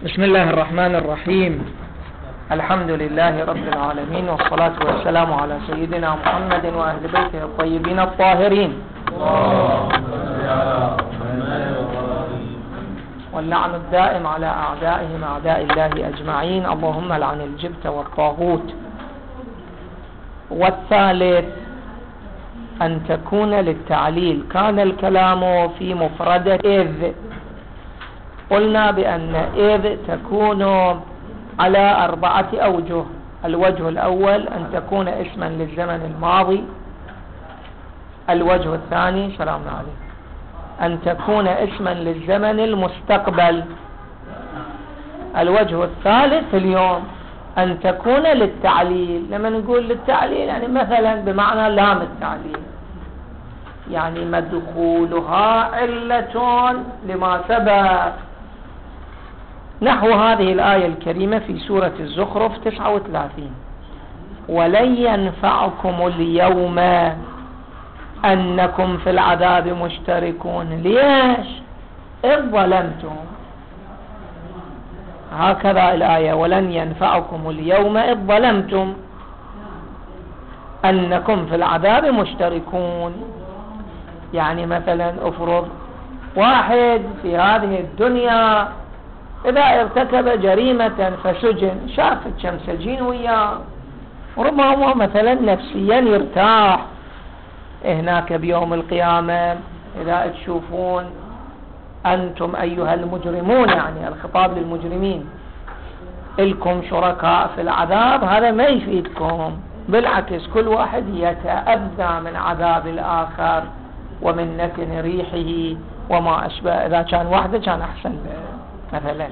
بسم الله الرحمن الرحيم. الحمد لله رب العالمين، والصلاة والسلام على سيدنا محمد وأهل بيته الطيبين الطاهرين، واللعن الدائم على أعدائهم أعداء الله أجمعين، اللهم لعن الجبت والطاغوت. والثالث أن تكون للتعليل. كان الكلام في مفردة إذ، قلنا بأن إذ تكون على 4 أوجه. الوجه الأول أن تكون اسما للزمن الماضي. الوجه الثاني سلام عليكم أن تكون اسما للزمن المستقبل. الوجه الثالث اليوم أن تكون للتعليل. لما نقول للتعليل يعني مثلا بمعنى لام التعليل، يعني مدخولها علة لما سبق. نحو هذه الآية الكريمة في سورة الزخرف 39: ولن ينفعكم اليوم أنكم في العذاب مشتركون. ليش؟ إذ ظلمتم. هكذا الآية: ولن ينفعكم اليوم إذ ظلمتم أنكم في العذاب مشتركون. يعني مثلا افرض واحد في هذه الدنيا إذا ارتكب جريمة فسجن، شافت شمسجين وياه، وربما هو مثلا نفسيا يرتاح. هناك بيوم القيامة إذا تشوفون أنتم أيها المجرمون، يعني الخطاب للمجرمين، إلكم شركاء في العذاب، هذا ما يفيدكم، بالعكس كل واحد يتأذى من عذاب الآخر ومن نتن ريحه وما أشبه. إذا كان واحدة كان أحسن مثلا.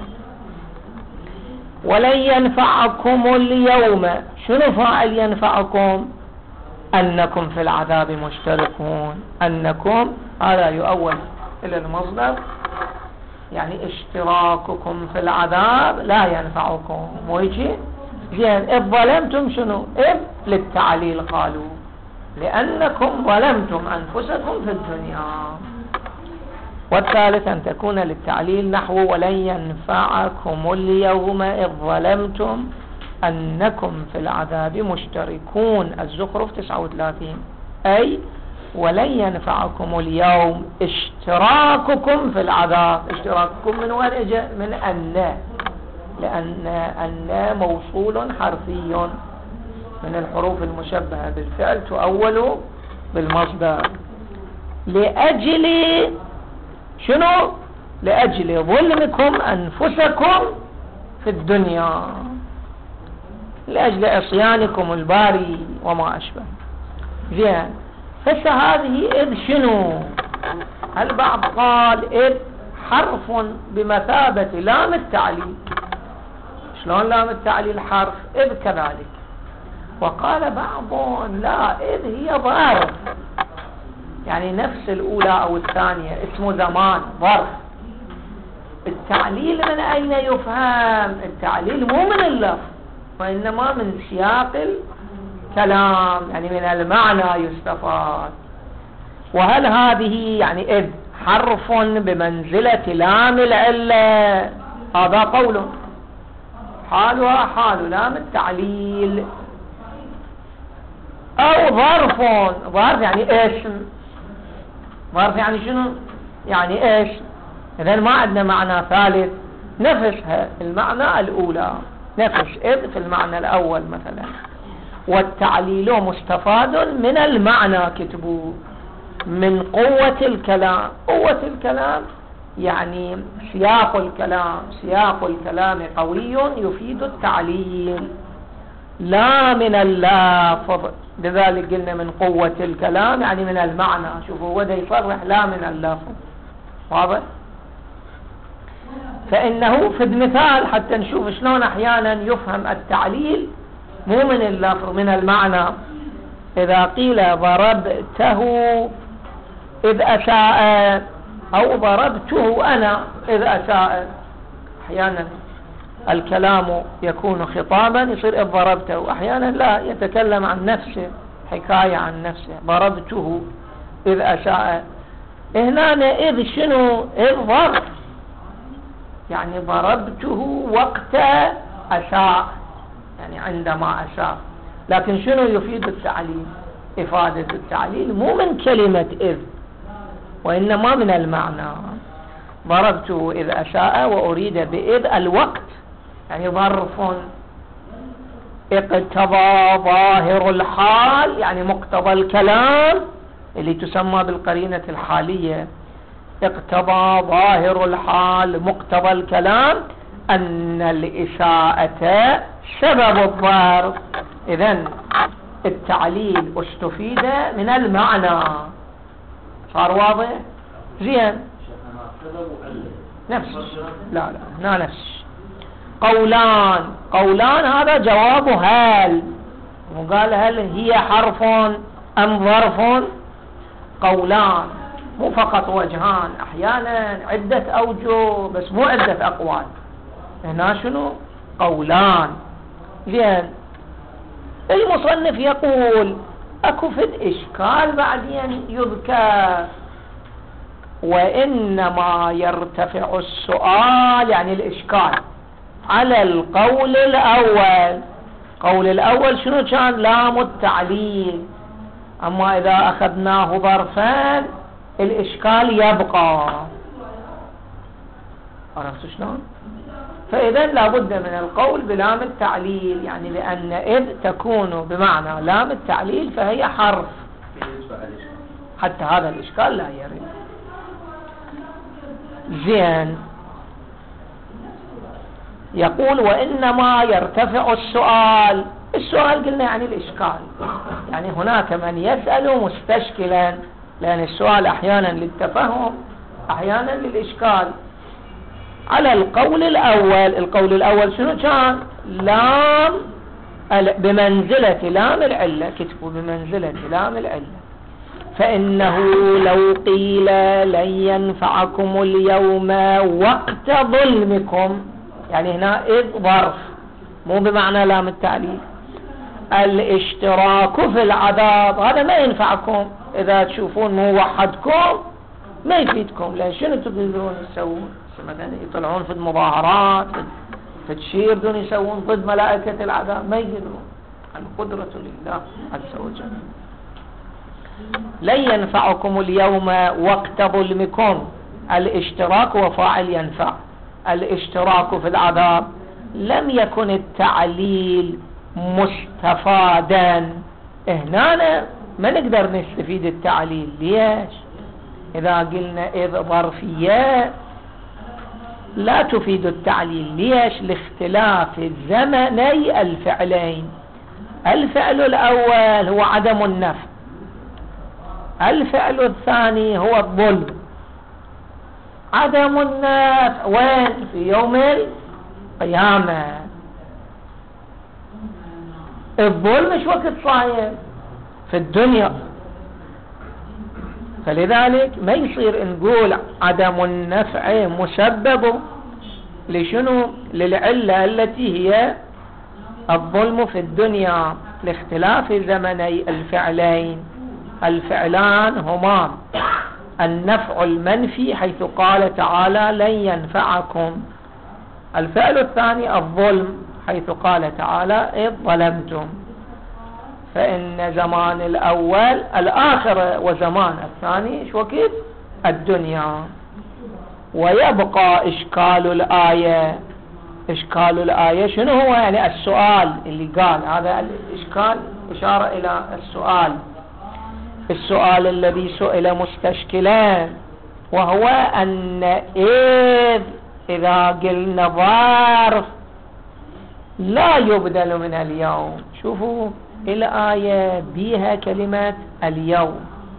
ولن ينفعكم اليوم، شنو فاعل ينفعكم؟ أنكم في العذاب مشتركون. أنكم هذا يؤول إلى المصدر، يعني اشتراككم في العذاب لا ينفعكم. ويجي زين إذ ظلمتم، شنو إذ للتعليل قالوا لأنكم ظلمتم أنفسكم في الدنيا. والثالث أن تكون للتعليل نحو ولن ينفعكم اليوم إذ ظلمتم أنكم في العذاب مشتركون. الزخرف 39. أي ولن ينفعكم اليوم اشتراككم في العذاب. اشتراككم من وين اجى؟ من أن، لأن أن موصول حرفي من الحروف المشبهة بالفعل تؤول بالمصدر. لأجل شنو؟ لأجل ظلمكم أنفسكم في الدنيا، لأجل عصيانكم الباري وما أشبه. زين، فهذه إذ شنو؟ البعض قال إذ حرف بمثابة لام التعليل. شلون لام التعليل حرف؟ إذ كذلك. وقال بعضهم لا، إذ هي ظرف، يعني نفس الأولى أو الثانية، اسم زمان ظرف. التعليل من أين يفهم؟ التعليل مو من اللفظ وإنما من سياق الكلام، يعني من المعنى يستفاد. وهل هذه يعني إذ حرف بمنزلة لام العلة؟ هذا قول، حالها حال لام التعليل. أو ظرف، ظرف يعني اسم. ظرف يعني شنو؟ يعني اسم. إذن ما عندنا معنى ثالث، نفسها المعنى الأولى، نفس إذ في المعنى الأول مثلا. والتعليل مستفاد من المعنى، كتبوا من قوة الكلام. قوة الكلام يعني سياق الكلام، سياق الكلام قوي يفيد التعليل لا من اللفظ. لذلك قلنا من قوة الكلام يعني من المعنى. شوفوا وده يصرح لا من اللفظ، واضح؟ فإنه في المثال حتى نشوف شلون أحيانا يفهم التعليل مو من اللفظ من المعنى. إذا قيل ضربته إذ أساء، أو ضربته أنا إذ أساء، أحيانا الكلام يكون خطابا يصير إذ ضربته، أحيانا لا، يتكلم عن نفسه، حكاية عن نفسه. ضربته إذ أساء. هنا إذ شنو؟ إذ ظرف، يعني ضربته وقت أساء، يعني عندما أساء. لكن شنو يفيد التعليل؟ إفادة التعليل مو من كلمة إذ، وإنما من المعنى. ضربته إذ أساء، وأريد بإذ الوقت، يعني ظرف اقتضى ظاهر الحال، يعني مقتضى الكلام اللي تسمى بالقرينة الحالية. اقتضى ظاهر الحال مقتضى الكلام أن الإساءة سبب الضرب. إذن التعليل استفيد من المعنى. صار واضح؟ زين. نفس، لا هنا نفس. قولان هذا جواب هل، وقال هل هي حرف أم ظرف؟ قولان مو فقط وجهان، أحيانا عدة أوجه بس مو عدة أقوال. هنا شنو؟ قولان. زين. المصنف يقول أكو فد إشكال بعدين يذكر، وإنما يرتفع السؤال، يعني الإشكال، على القول الأول. قول الأول شنو كان؟ لام التعليل. أما إذا أخذناه ظرفان الإشكال يبقى. عرفت شلون؟ فإذا لابد من القول بلام التعليل، يعني لأن إذ تكون بمعنى لام التعليل فهي حرف، حتى هذا الإشكال لا يرد. زين. يقول وإنما يرتفع السؤال. السؤال قلنا يعني الإشكال، يعني هناك من يسأل مستشكلا، لأن السؤال أحيانا للتفهم أحيانا للإشكال. على القول الأول. القول الأول شنو كان؟ لام بمنزلة لام العلة، كتبوا بمنزلة لام العلة. فإنه لو قيل لن ينفعكم اليوم وقت ظلمكم، يعني هنا إذ ظرف مو بمعنى لام التعليل. الاشتراك في العذاب هذا ما ينفعكم، إذا تشوفون مو وحدكم ما يفيدكم، لأن شنو تقدرون تسوون؟ مثلا يطلعون في المظاهرات في تشير دون يسوون ضد ملائكة العذاب، ما يقدرون. القدرة لله عز وجل. لن ينفعكم اليوم وقت ظلمكم. الاشتراك وفاعل ينفع. الاشتراك في العذاب. لم يكن التعليل مستفادا. هنا ما نقدر نستفيد التعليل. ليش؟ إذا قلنا إذ ظرفية لا تفيد التعليل. ليش؟ لاختلاف زمني الفعلين. الفعل الأول هو عدم النفع، الفعل الثاني هو الظلم. عدم النفع وين؟ في يوم القيامة. الظلم ايش وقت صاير؟ في الدنيا. فلذلك ما يصير نقول عدم النفع مسبب لشنو؟ للعلة التي هي الظلم في الدنيا، لاختلاف زمني الفعلين. الفعلان هما النفع المنفي حيث قال تعالى لن ينفعكم، الفعل الثاني الظلم حيث قال تعالى إذ ظلمتم. فإن زمان الأول الآخرة وزمان الثاني شو وقت؟ الدنيا. ويبقى إشكال الآية. إشكال الآية شنو هو؟ يعني السؤال اللي قال هذا الإشكال إشارة إلى السؤال. السؤال الذي سئل مستشكلا، وهو أن إذا قلنا ظرف لا يبدل من اليوم. شوفوا الآية بيها كلمة اليوم.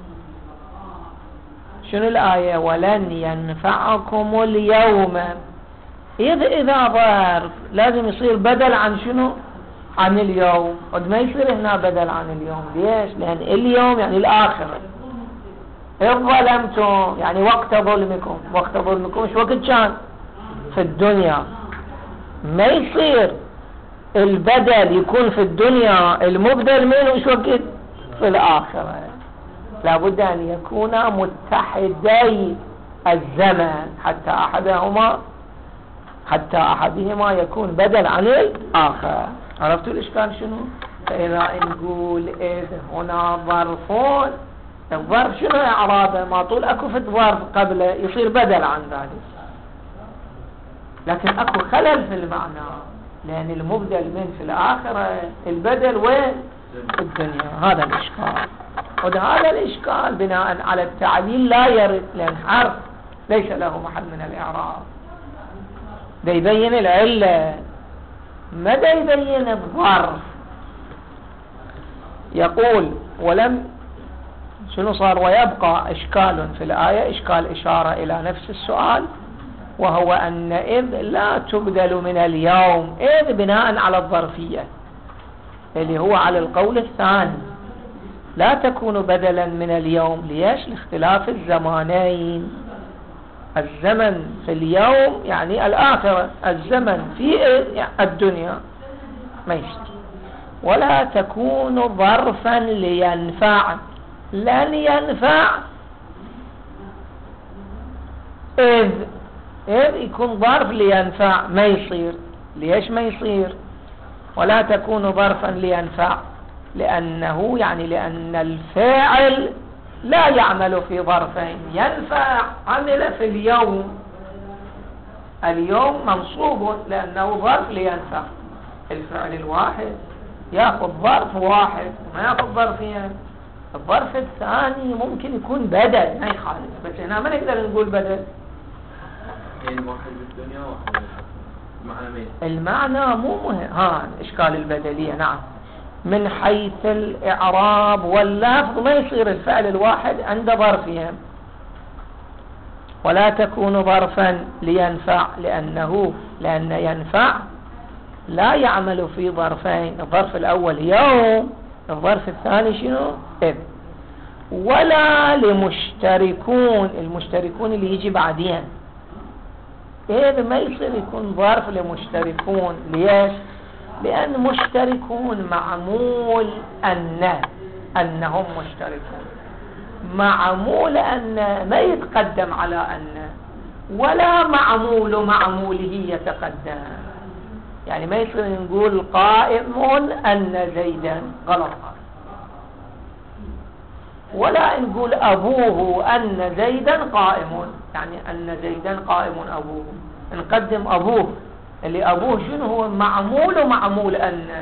شنو الآية؟ ولن ينفعكم اليوم. إذا ظرف لازم يصير بدل عن شنو؟ عن اليوم. قد ما يصير هنا بدل عن اليوم. ليش؟ لأن اليوم يعني الآخرة. إذ ظلمتم يعني وقت ظلمكم. وقت ظلمكم شو وقت كان؟ في الدنيا. ما يصير البدل يكون في الدنيا، المبدل منه شو وقت؟ في الآخرة. لابد أن يكون متحدي الزمن حتى أحدهما حتى أحدهما يكون بدل عن الآخر. عرفتوا الإشكال شنو؟ فإذا نقول إذ هنا ظرفون، الظرف شنو إعرابه؟ ما طول أكو في الظرف قبله يصير بدل عن ذلك، لكن أكو خلل في المعنى، لأن المبدل من في الآخرة البدل وين؟ الدنيا. هذا الإشكال، وهذا الإشكال بناء على التعليل لا يرد، لأن حرف ليس له محل من الإعراب، ده يبين العلة، ما ده يبين الظرف. يقول ولم شنو صار؟ ويبقى إشكال في الآية، إشكال إشارة إلى نفس السؤال، وهو أن إذ لا تبدل من اليوم، إذ بناء على الظرفية اللي هو على القول الثاني، لا تكون بدلا من اليوم. ليش؟ لاختلاف الزمانين، الزمن في اليوم يعني الآخرة، الزمن في الدنيا ما يشتري. ولا تكون ظرفا لينفع، لن ينفع إذ يكون ظرف لينفع ما يصير. ليش ما يصير؟ ولا تكون ظرفا لينفع لأنه يعني لأن الفاعل لا يعمل في ظرفين. ينفع عمل في اليوم، اليوم منصوب لأنه ظرف لينفع، الفعل الواحد يأخذ ظرف واحد وما يأخذ ظرفين. الظرف الثاني ممكن يكون بدل ما يخالف، بس هنا ما نقدر نقول بدل، يعني واحد بالدنيا واحد المعنى مو مهم. إشكال البدلية نعم، من حيث الإعراب واللفظ ما يصير الفعل الواحد عند ظرفهم. ولا تكون ظرفا لينفع لأن ينفع لا يعمل في ظرفين، الظرف الأول يوم، الظرف الثاني شنو؟ إذ. ولا لمشتركون، المشتركون اللي يجي بعدين، إذ ما يصير يكون ظرف لمشتركون. ليش؟ لأن مشتركون معمول أنهم مشتركون، معمول أن ما يتقدم على أن، ولا معمول معموله يتقدم. يعني ما يصير نقول قائم أن زيدا، غلط، ولا نقول أبوه أن زيدا قائم، يعني أن زيدا قائم أبوه، نقدم أبوه اللي أبوه شنو هو؟ معمول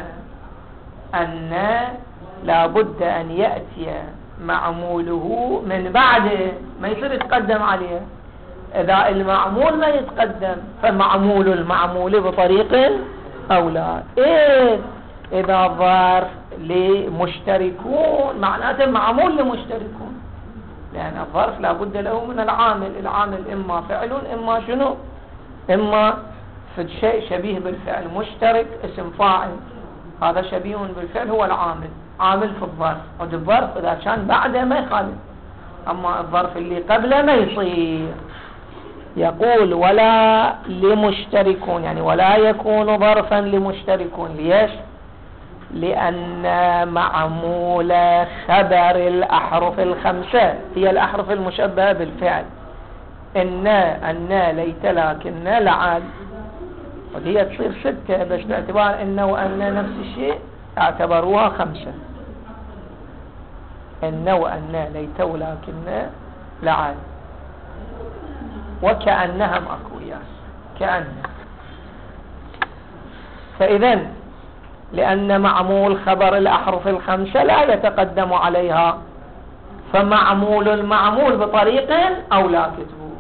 أن لابد أن يأتي معموله من بعده، ما يصير يتقدم عليه. إذا المعمول ما يتقدم فمعمول المعمول بطريق أولى. إذا ظرف لمشتركون معناته معمول لمشتركون، لأن الظرف لابد له من العامل، العامل إما فعل إما شنو؟ إما في شيء شبيه بالفعل، مشترك اسم فاعل، هذا شبيه بالفعل هو العامل، عامل في الظرف، والظرف إذا كان بعده ما يخالف، أما الظرف اللي قبله ما يصير. يقول ولا لمشتركون، يعني ولا يكون ظرفا لمشتركون. ليش؟ لأن معمول خبر الأحرف الخمسة هي الأحرف المشبهة بالفعل، إن ليت لكن لعل، وهي تصير 6 بس باعتبار إن وأن نفس الشيء اعتبروها 5. إن وأن ليت ولكن لعل، وكأنهم أقوياء، كأن. فإذن لأن معمول خبر الأحرف الخمسة لا يتقدم عليها، فمعمول المعمول بطريق أولى كتبه،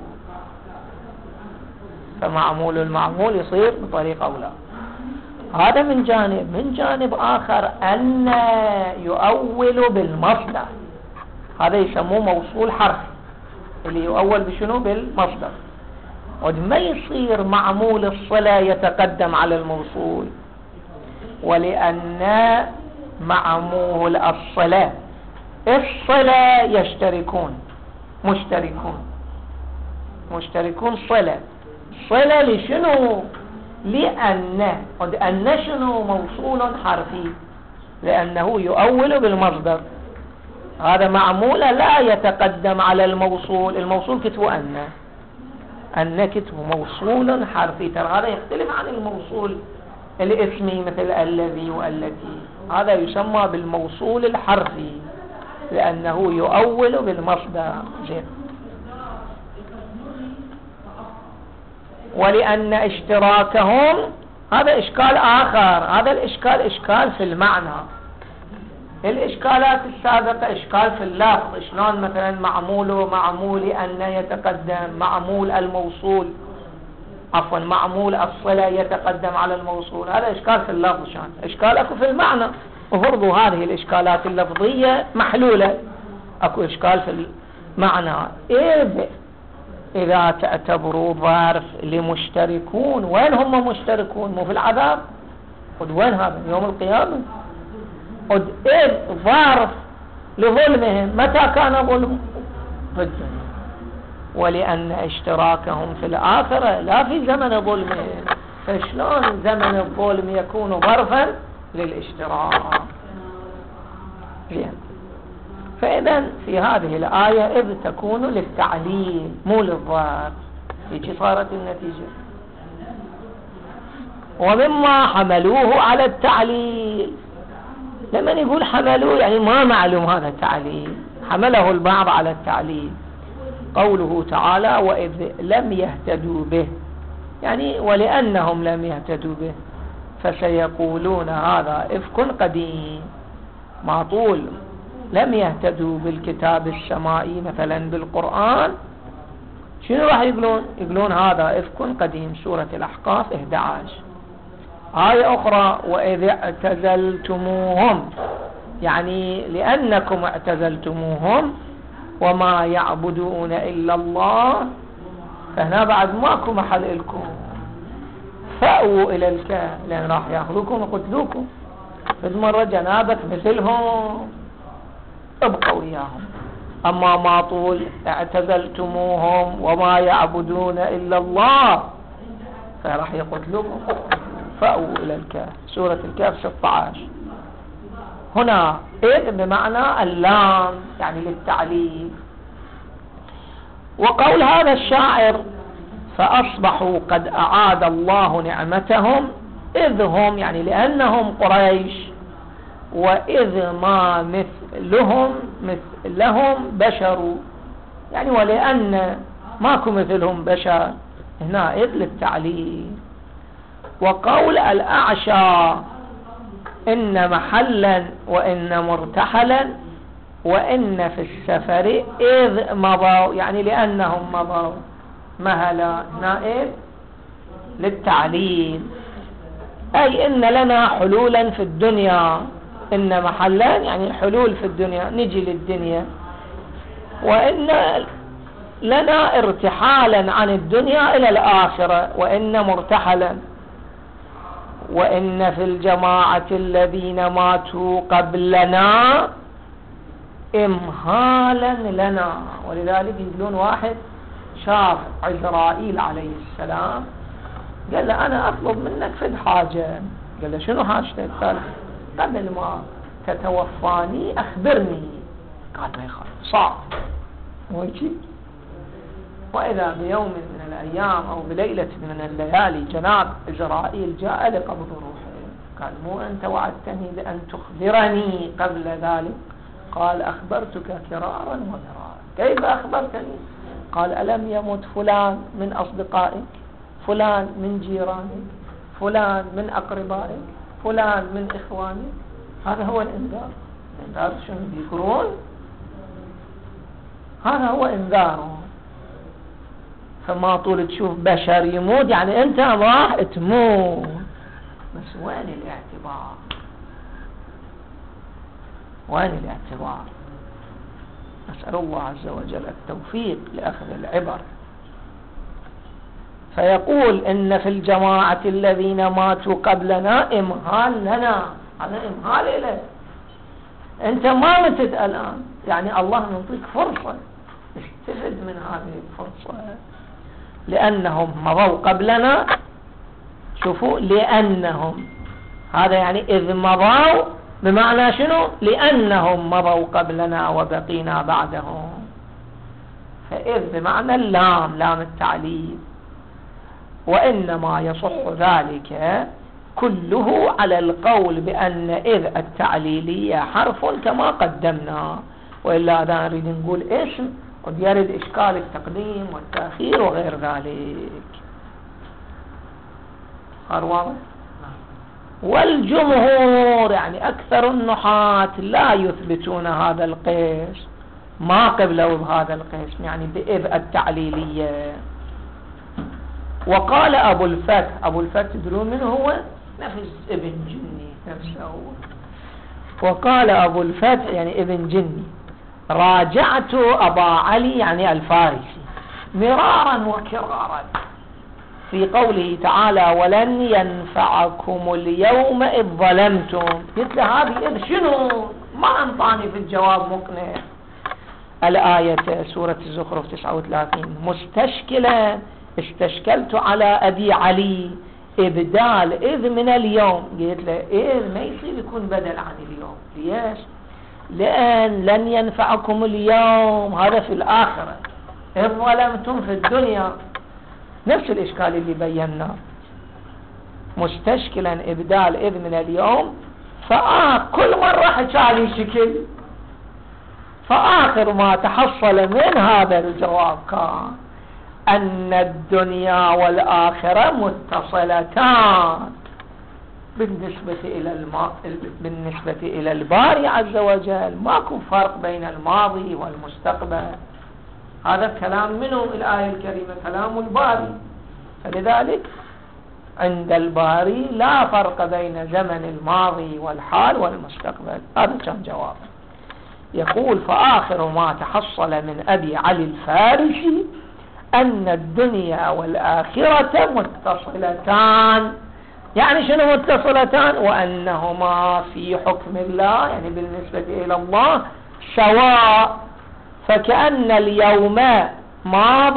فمعمول المعمول يصير بطريق أولى. هذا من جانب. من جانب آخر أن يؤول بالمصدر، هذا يسموه موصول حرفي، اللي يؤول بشنو؟ بالمصدر. وما يصير معمول الصلة يتقدم على الموصول، ولأن معمول الصلة يشتركون، مشتركون صلة لشنو؟ لأن شنو؟ موصول حرفي، لأنه يؤول بالمصدر. هذا معمول لا يتقدم على الموصول، الموصول كتبه أن، النكت هو موصول حرفي. ترى هذا يختلف عن الموصول الاسمي مثل الذي والتي، هذا يسمى بالموصول الحرفي لأنه يؤول بالمصدر. زين. ولأن اشتراكهم، هذا إشكال آخر، هذا الإشكال إشكال في المعنى. الإشكالات السابقة إشكال في اللفظ، شلون مثلا معموله معمول أن يتقدم، معمول الموصول عفوا معمول الصلة يتقدم على الموصول، هذا إشكال في اللفظ. شان إشكال أكو في المعنى، وفرضوا هذه الإشكالات اللفظية محلولة. أكو إشكال في المعنى إذا تعتبروا ظرف لمشتركون، وين هم مشتركون؟ مو في العذاب، وين هذا يوم القيامة. إذ ظرف لظلمهم، متى كان ظلم؟ في الدنيا. ولأن اشتراكهم في الآخرة لا في زمن ظلمهم، فشلون زمن الظلم يكون ظرفا للاشتراك؟ فإذا في هذه الآية إذ تكون للتعليل مو للظرف، هيك صارت النتيجة. ومما حملوه على التعليل، لما يقول حملوه يعني ما معلوم هذا التعليل، حمله البعض على التعليل. قوله تعالى وإذ لم يهتدوا به، يعني ولأنهم لم يهتدوا به فسيقولون هذا إفك قديم. معطول لم يهتدوا بالكتاب السمائي مثلا بالقرآن، شنو راح يقولون؟ يقولون هذا إفك قديم. سورة الأحقاف 11. آية أخرى وإذ اعتزلتموهم، يعني لأنكم اعتزلتموهم وما يعبدون إلا الله، فهنا بعد ماكو محل لكم، فأووا إلى الكهف لأن راح يأخذوكم وقتلوكم. بس مرة جنابك مثلهم ابقوا وياهم. أما ما طول اعتزلتموهم وما يعبدون إلا الله فراح يقتلوكم، فأووا إلى الكهف. سورة الكهف 16. هنا إذ بمعنى اللام يعني للتعليل. وقول هذا الشاعر فأصبحوا قد أعاد الله نعمتهم إذ هم، يعني لأنهم قريش، وإذ ما مثلهم بشر، يعني ولأن ماكو مثلهم بشر، هنا إذ للتعليل. وقول الأعشى إن محلا وإن مرتحلا وإن في السفر إذ مضوا، يعني لأنهم مضوا مهلا، هنا إذ للتعليل، أي إن لنا حلولا في الدنيا. إن محلا يعني حلول في الدنيا، نجي للدنيا. وإن لنا ارتحالا عن الدنيا إلى الآخرة، وإن مرتحلا. وإن في الجماعة الذين ماتوا قبلنا إمهالا لنا. ولذلك يقولون واحد شاف عزرائيل عليه السلام قال له أنا أطلب منك فد حاجة. قال له شنو حاجتك؟ قال قبل ما تتوفاني أخبرني. قال ما يخاف صعب ويجي. وإذا بيوم من الأيام أو بليلة من الليالي جناب عزرائيل جاء لقبض روحه، قال مو أنت وعدتني بأن تخبرني قبل ذلك؟ قال أخبرتك كرارا ومرارا. كيف أخبرتني؟ قال ألم يمت فلان من أصدقائك، فلان من جيرانك، فلان من أقربائك، فلان من إخوانك؟ هذا هو الإنذار. الإنذار شنو بيقولون؟ هذا هو إنذاره. فما طول تشوف بشر يموت يعني أنت راح تموت، بس وين الاعتبار؟ وين الاعتبار؟ أسأل الله عز وجل التوفيق لأخذ العبر. فيقول إن في الجماعة الذين ماتوا قبلنا إمهال لنا، هذا إمهال إليه، أنت ما متت الآن، يعني الله يعطيك فرصة، استفد من هذه الفرصة. لأنهم مضوا قبلنا، شوفوا لأنهم، هذا يعني إذ مضوا بمعنى شنو؟ لأنهم مضوا قبلنا وبقينا بعدهم. فإذ بمعنى اللام، لام التعليل. وإنما يصح ذلك كله على القول بأن إذ التعليلية حرف كما قدمنا، وإلا هذا نريد نقول اسم قد يرد إشكال التقديم والتأخير وغير ذلك. واضح؟ والجمهور يعني أكثر النحاة لا يثبتون هذا القيس، ما قبلوا بهذا القسم يعني بإذ التعليلية. وقال أبو الفتح تدرون من هو؟ نفس ابن جني نفسه هو. وقال أبو الفتح يعني ابن جني: راجعت أبا علي يعني الفارسي مرارا وكرارا في قوله تعالى: ولن ينفعكم اليوم إذ ظلمتم. قلت له هذه إذ شنو؟ ما أنطاني في الجواب مقنع. الآية سورة الزخرف 39 مستشكلا استشكلت على أبي علي إبدال إذ من اليوم. قلت له إذ ما يصير يكون بدل عن اليوم. ليش؟ لأن لن ينفعكم اليوم هذا في الآخرة، إذ ظلمتم في الدنيا، نفس الإشكال اللي بيناه. مستشكلا إبدال إذ من اليوم، كل مرة حكالي شكل، فآخر ما تحصل من هذا الجواب كان أن الدنيا والآخرة متصلتان بالنسبة إلى الباري عز وجل، ماكو فرق بين الماضي والمستقبل. هذا كلام منه الآية الكريمة، كلام الباري، فلذلك عند الباري لا فرق بين زمن الماضي والحال والمستقبل. هذا كان جواب. يقول: فآخر ما تحصل من أبي علي الفارسي أن الدنيا والآخرة متصلتان. يعني شنو متصلتان؟ وأنهما في حكم الله يعني بالنسبة إلى الله سواء، فكأن اليوم ماض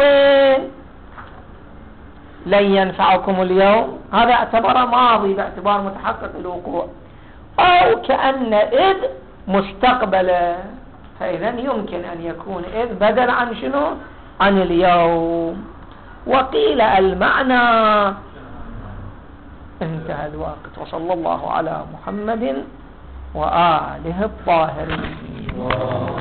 لن ينفعكم اليوم، هذا اعتبر ماضي باعتبار متحقق الوقوع، أو كأن إذ مستقبلا، فإذا يمكن أن يكون إذ بدل عن شنو؟ عن اليوم. وقيل المعنى. انتهى الوقت. وصلى الله على محمد وآله الطاهرين.